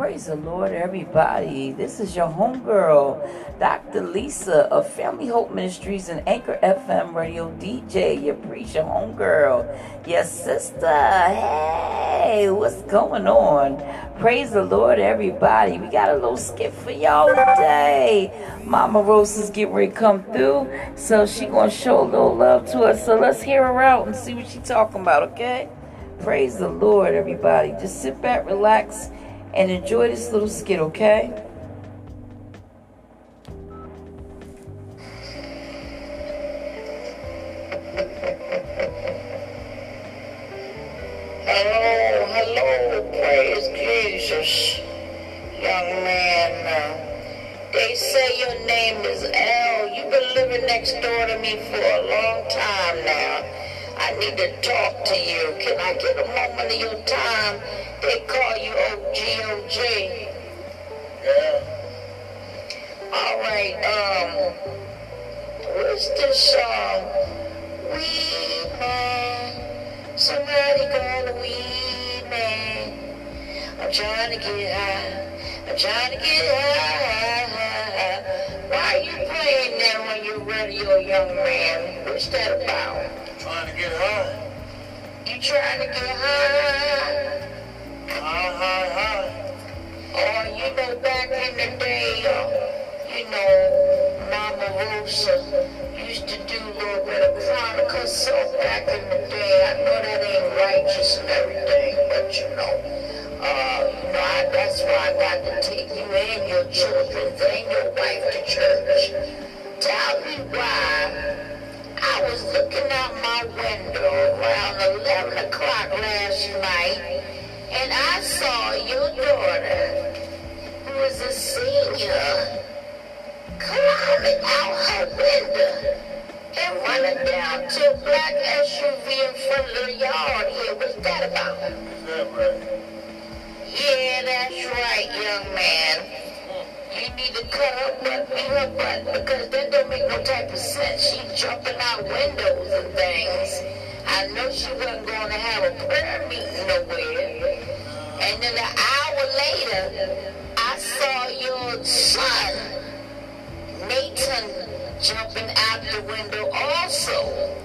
Praise the Lord, everybody. This is your homegirl, Dr. Lisa of Family Hope Ministries and Anchor FM Radio DJ, your preacher homegirl. Yes, sister. Hey, what's going on? Praise the Lord, everybody. We got a little skit for y'all today. Mama Rose is getting ready to come through, so she gonna show a little love to us. So let's hear her out and see what she's talking about, okay? Praise the Lord, everybody. Just sit back, relax, and enjoy this little skit, okay? Hello, praise Jesus, young man. They say your name is Al. You've been living next door to me for a long time now. I need to talk to you. Can I get a moment of your time? They call you OG. Yeah. All right, what's this song? Weed man. Somebody call a weed man. I'm trying to get high. I'm trying to get high. Why are you playing that on your radio, young man? What's that about? Trying to get high. You trying to get high? High. Oh, you know, back in the day, you know, Mama Rosa used to do a little bit of Chronicle soap back in the day. I know that ain't righteous and everything, but you know, that's why I got to take you and your children and your wife to church. Tell me why. I was looking out my window around 11 o'clock last night, and I saw your daughter, who is a senior, climbing out her window and running down to a black SUV in front of the yard here. What's that about? Is that right? Yeah, that's right, young man. You need to cut her butt, beat her butt, because that don't make no type of sense. She's jumping out windows and things. I know she wasn't going to have a prayer meeting nowhere. And then an hour later, I saw your son, Nathan, jumping out the window also.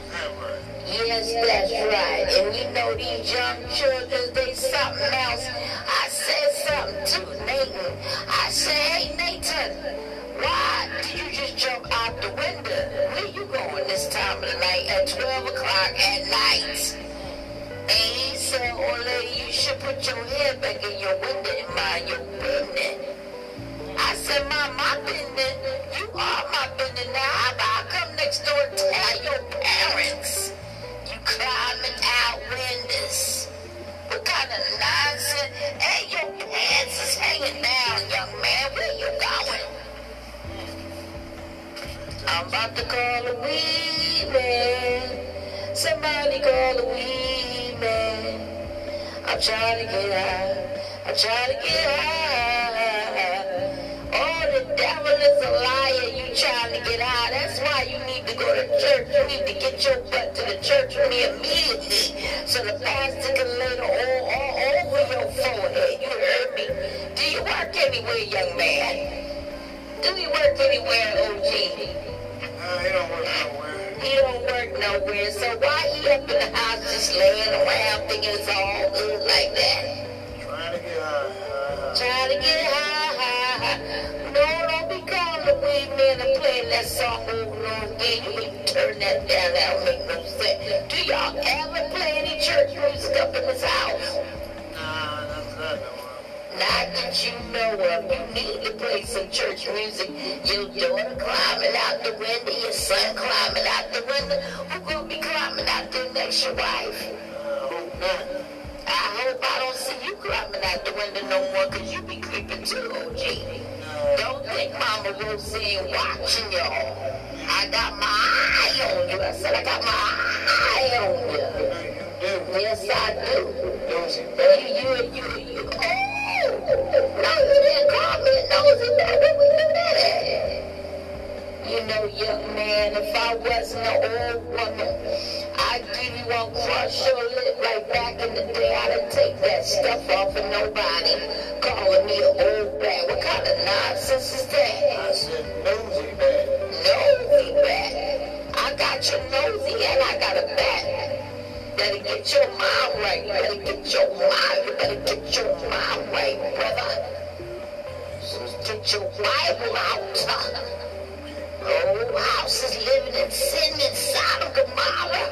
Yes, that's right. And you know these young children, they something else. I said something to Nathan. I said, hey, Nathan, why did you just jump out the window? Where you going this time of the night at 12 o'clock at night? And he said, oh, lady, you should put your head back in your window and mind your business. I said, my business? You are my business now. How about I come next door and tell your parents? Climbing out windows. What kind of nonsense? Hey, your pants is hanging down, young man. Where you going? I'm about to call a weed man. Somebody call a weed man. I'm trying to get high. I'm trying to get high. Oh, the devil is a liar. You trying to get high. That's why you need to go to church. You need to get your butt to the church with me immediately, so the pastor can lay the oil all over your forehead. You heard me? Do you work anywhere, young man? Do you work anywhere, OG? He don't work nowhere. He don't work nowhere, so why he up in the house just laying around thinking it's all good like that? Trying to get high. Trying to get high. No, don't be calling the weed man and playing that song over and over again. You need to turn that down. That don't make no sense. Do y'all ever play any church music up in this house? Nah, that's not no one. Not that you know of. You need to play some church music. Your daughter climbing out the window, your son climbing out the window. Who gonna be climbing out there next, your wife? I hope not. I hope I don't see you climbing out the window no more, because you be creeping too, OG. Don't think Mama Rose ain't watching y'all. I got my eye on you. I said I got my eye on you. Yes, I do. You. Oh! No, you didn't call me a nosy. Where we do that at? You know, young man, if I wasn't an old woman, I'd give you one crush your lip like back in the day. I didn't take that stuff off of nobody. Call me an old bat. What kind of nonsense is that? I said nosy bat. Nosy bat. I got your nosy and I got a bat. Better get your mind right. You better get your mind. You better get your mind right, brother. Get your Bible out. Oh, house is living in sin inside of Gomorrah.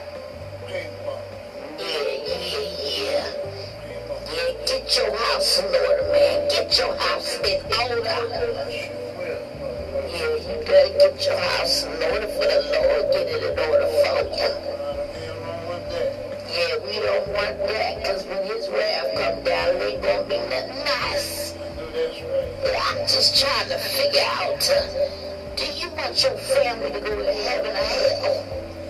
Yeah. Get your house in order, man. Get your house in order. Yeah, you better get your house in order for the Lord. Get it in order for you. Yeah, we don't want that, because when his wrath come down, it ain't gonna be nothing nice. I'm just trying to figure out, do you want your family to go to heaven or hell?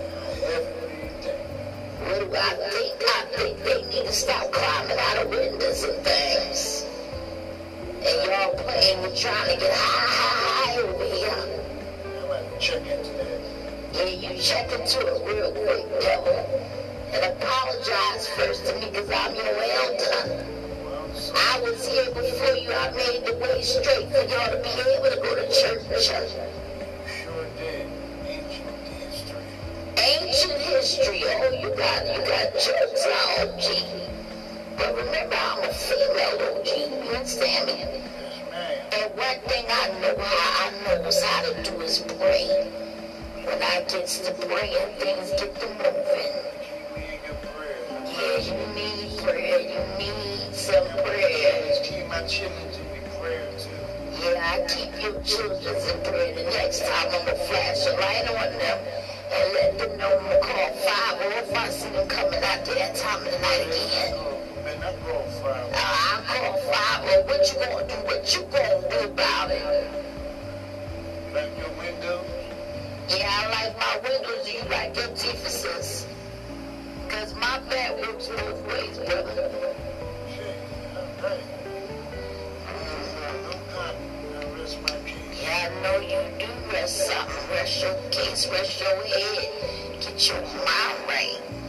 What do I think? I think they need to stop climbing out of windows and things. And y'all playing with trying to get high over here. I'm going to check into that. Yeah, you check into it real quick, devil. And apologize first to me, because I'm your elder. I was here before you. I made the way straight for y'all to be able to go to church. Sure did. Ancient history. Oh, you got jokes, OG. But remember, I'm a female OG. You understand me? Yes, ma'am. And one thing I know how to do is pray. When I gets to praying, things get to moving. Yeah, you need prayer. You need some prayer. Just keep my children to be prayer too. Yeah, I keep your children in prayer. The next time I'm gonna flash a light on them and let them know I'm gonna call 5, or if I see them coming out there that time of the night again. Man, I call 5. I'll call 5, or what you gonna do? What you gonna do about it? Like your windows? Yeah, I like my windows. You like your antithesis. Because my bat works both ways, brother. Shit, all right. No comment. I rest my case. Yeah, I know you do rest something. Rest your case, rest your head. Get your mind right.